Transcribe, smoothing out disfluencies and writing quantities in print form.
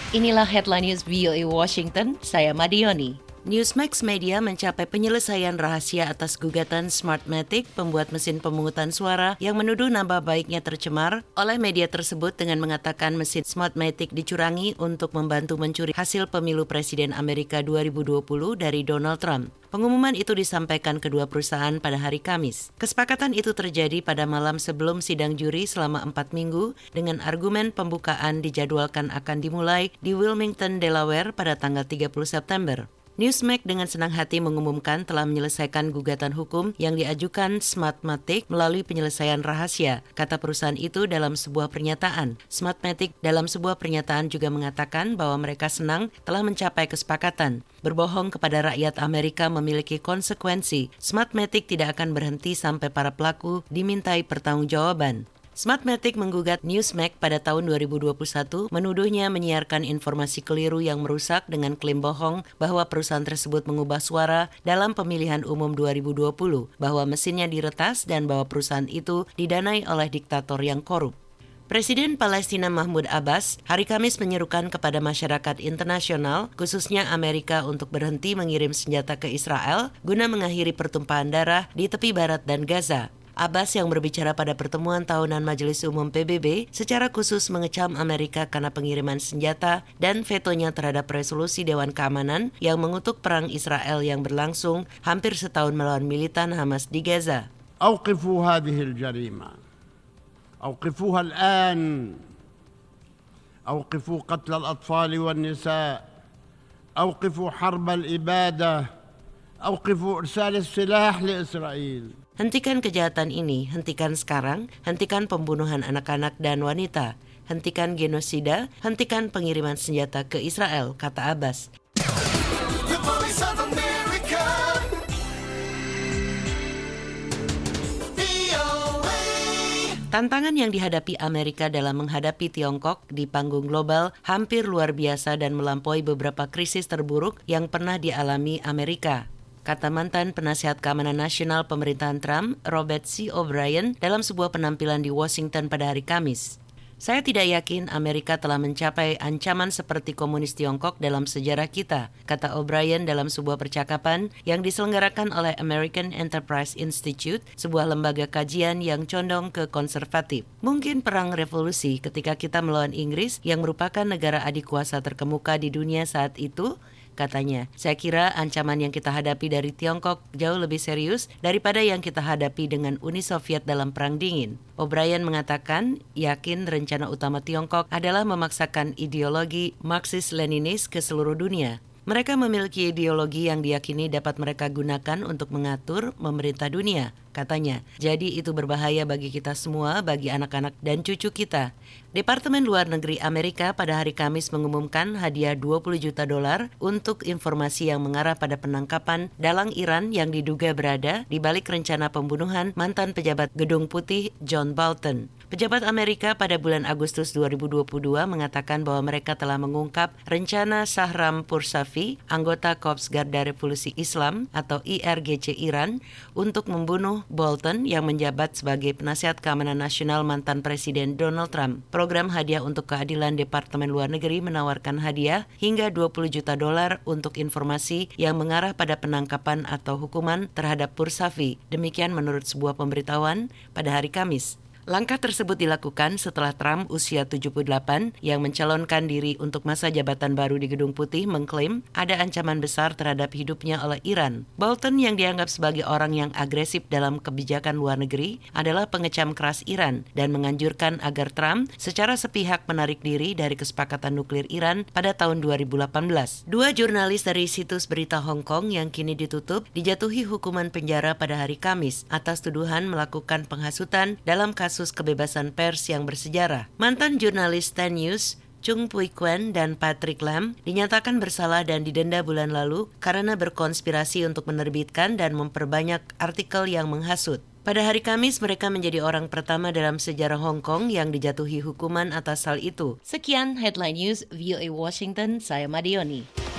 Inilah headline news VOA Washington, saya Madioni. Newsmax Media mencapai penyelesaian rahasia atas gugatan Smartmatic, pembuat mesin pemungutan suara yang menuduh nama baiknya tercemar oleh media tersebut dengan mengatakan mesin Smartmatic dicurangi untuk membantu mencuri hasil pemilu Presiden Amerika 2020 dari Donald Trump. Pengumuman itu disampaikan kedua perusahaan pada hari Kamis. Kesepakatan itu terjadi pada malam sebelum sidang juri selama 4 minggu dengan argumen pembukaan dijadwalkan akan dimulai di Wilmington, Delaware pada tanggal 30 September. Newsmax dengan senang hati mengumumkan telah menyelesaikan gugatan hukum yang diajukan Smartmatic melalui penyelesaian rahasia, kata perusahaan itu dalam sebuah pernyataan. Smartmatic dalam sebuah pernyataan juga mengatakan bahwa mereka senang telah mencapai kesepakatan. Berbohong kepada rakyat Amerika memiliki konsekuensi. Smartmatic tidak akan berhenti sampai para pelaku dimintai pertanggungjawaban. Smartmatic menggugat Newsmax pada tahun 2021 menuduhnya menyiarkan informasi keliru yang merusak dengan klaim bohong bahwa perusahaan tersebut mengubah suara dalam pemilihan umum 2020, bahwa mesinnya diretas dan bahwa perusahaan itu didanai oleh diktator yang korup. Presiden Palestina Mahmud Abbas hari Kamis menyerukan kepada masyarakat internasional, khususnya Amerika, untuk berhenti mengirim senjata ke Israel guna mengakhiri pertumpahan darah di tepi barat dan Gaza. Abbas yang berbicara pada pertemuan tahunan Majelis Umum PBB secara khusus mengecam Amerika karena pengiriman senjata dan vetonya terhadap resolusi Dewan Keamanan yang mengutuk perang Israel yang berlangsung hampir setahun melawan militan Hamas di Gaza. أوقفوا هذه الجريمة أوقفوها الآن أوقفوا قتل الأطفال والنساء أوقفوا حرب الإبادة أوقفوا إرسال السلاح لإسرائيل. Hentikan kejahatan ini, hentikan sekarang, hentikan pembunuhan anak-anak dan wanita, hentikan genosida, hentikan pengiriman senjata ke Israel, kata Abbas. Tantangan yang dihadapi Amerika dalam menghadapi Tiongkok di panggung global hampir luar biasa dan melampaui beberapa krisis terburuk yang pernah dialami Amerika, kata mantan penasihat keamanan nasional pemerintahan Trump, Robert C. O'Brien, dalam sebuah penampilan di Washington pada hari Kamis. Saya tidak yakin Amerika telah mencapai ancaman seperti komunis Tiongkok dalam sejarah kita, kata O'Brien dalam sebuah percakapan yang diselenggarakan oleh American Enterprise Institute, sebuah lembaga kajian yang condong ke konservatif. Mungkin perang revolusi ketika kita melawan Inggris yang merupakan negara adik kuasa terkemuka di dunia saat itu, katanya. Saya kira ancaman yang kita hadapi dari Tiongkok jauh lebih serius daripada yang kita hadapi dengan Uni Soviet dalam Perang Dingin. O'Brien mengatakan yakin rencana utama Tiongkok adalah memaksakan ideologi Marxist-Leninis ke seluruh dunia. Mereka memiliki ideologi yang diyakini dapat mereka gunakan untuk mengatur memerintah dunia, katanya. Jadi itu berbahaya bagi kita semua, bagi anak-anak dan cucu kita. Departemen Luar Negeri Amerika pada hari Kamis mengumumkan hadiah $20 juta untuk informasi yang mengarah pada penangkapan dalang Iran yang diduga berada di balik rencana pembunuhan mantan pejabat Gedung Putih John Bolton. Pejabat Amerika pada bulan Agustus 2022 mengatakan bahwa mereka telah mengungkap rencana Shahram Poursafi, anggota Korps Garda Revolusi Islam atau IRGC Iran, untuk membunuh Bolton yang menjabat sebagai penasihat keamanan nasional mantan Presiden Donald Trump. Program hadiah untuk keadilan Departemen Luar Negeri menawarkan hadiah hingga $20 juta untuk informasi yang mengarah pada penangkapan atau hukuman terhadap Poursafi. Demikian menurut sebuah pemberitahuan pada hari Kamis. Langkah tersebut dilakukan setelah Trump usia 78 yang mencalonkan diri untuk masa jabatan baru di Gedung Putih mengklaim ada ancaman besar terhadap hidupnya oleh Iran. Bolton yang dianggap sebagai orang yang agresif dalam kebijakan luar negeri adalah pengecam keras Iran dan menganjurkan agar Trump secara sepihak menarik diri dari kesepakatan nuklir Iran pada tahun 2018. Dua jurnalis dari situs berita Hong Kong yang kini ditutup dijatuhi hukuman penjara pada hari Kamis atas tuduhan melakukan penghasutan dalam kasus kebebasan pers yang bersejarah. Mantan jurnalis 10 News, Chung Pui-kuen dan Patrick Lam dinyatakan bersalah dan didenda bulan lalu karena berkonspirasi untuk menerbitkan dan memperbanyak artikel yang menghasut. Pada hari Kamis, mereka menjadi orang pertama dalam sejarah Hong Kong yang dijatuhi hukuman atas hal itu. Sekian Headline News VOA Washington, saya Madioni.